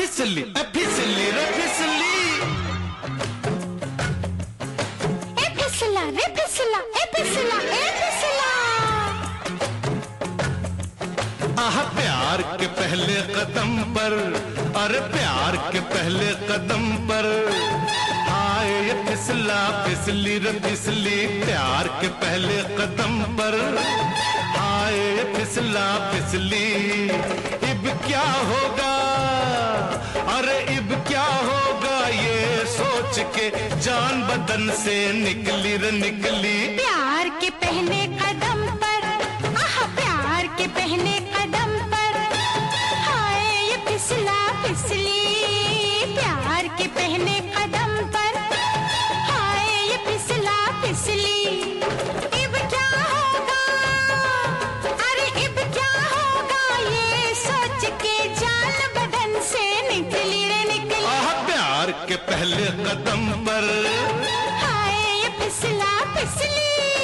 फिसली फिसली रे फिसली, ए फिसला रे फिसला, ए फिसला ए फिसला। आह प्यार के पहले कदम पर, अरे प्यार के पहले कदम पर, हाय ये फिसला फिसली रे फिसली, प्यार के पहले कदम पर, हाय ये फिसला फिसली। इब क्या होगा, अरे इब क्या होगा, ये सोच के जान बदन से निकली रे निकली। प्यार के पहले कदम पर, आह प्यार के पहले कदम पर, हाय ये फिसला फिसली। प्यार के पहले कदम पर, हाय ये फिसला फिसली। इब क्या होगा, अरे इब क्या होगा, ये सोच के जान बदन से निकली रे निकली। आह प्यार के पहले कदम पर, हाय ये फिसला फिसली।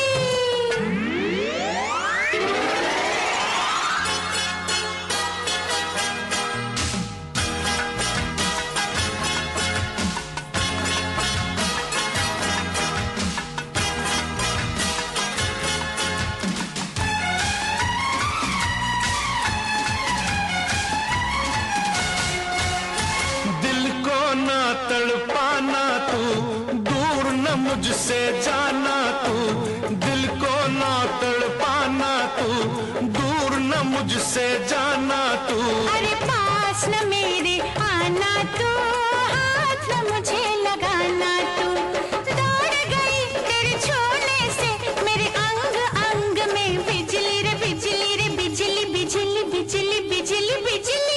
ना तड़पाना तू, दूर न मुझसे जाना तू, दिल को ना तड़पाना तू, दूर न मुझसे जाना तू। अरे पास न मेरे आना तू, हाथ न मुझे लगाना तू। दौड़ गई तेरे छूने से मेरे अंग अंग में बिजली रे बिजली रे बिजली बिजली बिजली बिजली बिजली।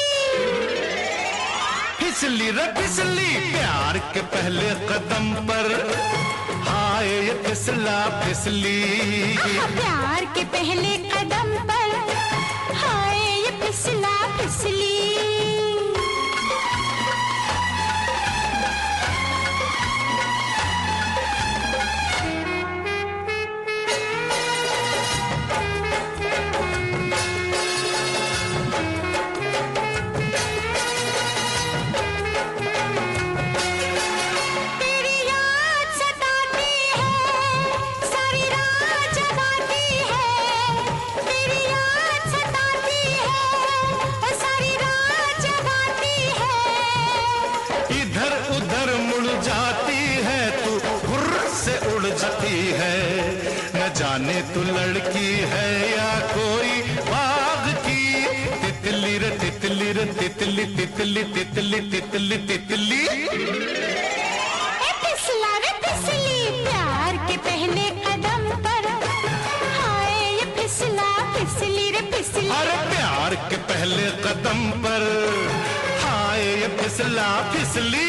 फिसली रे फिसली प्यार के पहले कदम पर, हाय ये फिसला फिसली। प्यार के पहले कदम पर, हाय ये फिसला फिसली। जाती है न जाने तू लड़की है या कोई बाग की तितली रे तितली रे तितली तितली तितली तितली तितली। फिसला रे फिसली प्यार के पहले कदम पर, हाय ये फिसला फिसली रे फिसली। अरे प्यार के पहले कदम पर, हाय ये फिसला फिसली।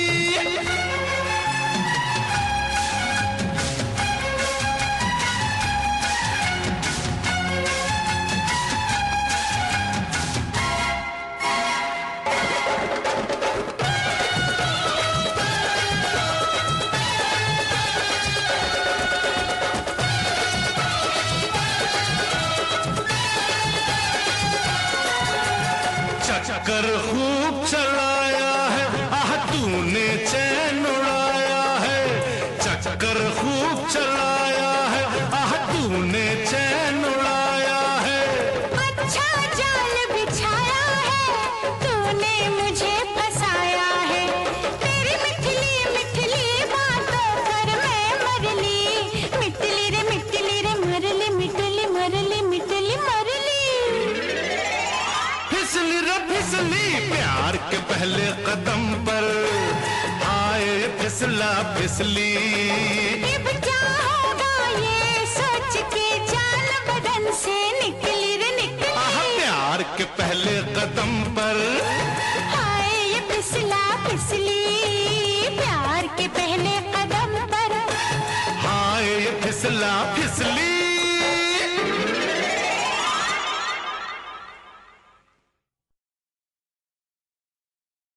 चक्कर खूब चलाया है, आह तूने चैन उड़ाया है। चक्कर खूब चलाया है, आह तूने चैन उड़ाया है। अच्छा जाल बिछाया है, तूने मुझे फंसाया है। तेरी मिठली मिठली बातों पर मैं मरली, मिठली रे मरली मिठली मरली मिठली मरली। फिसली रे फिसली प्यार के पहले कदम पर, हाय फिसला फिसली। इब क्या होगा, ये सोच के जान बदन से निकली रे निकली। आह प्यार के पहले कदम पर, हाय ये फिसला फिसली। प्यार के पहले कदम पर, हाय फिसला फिसली।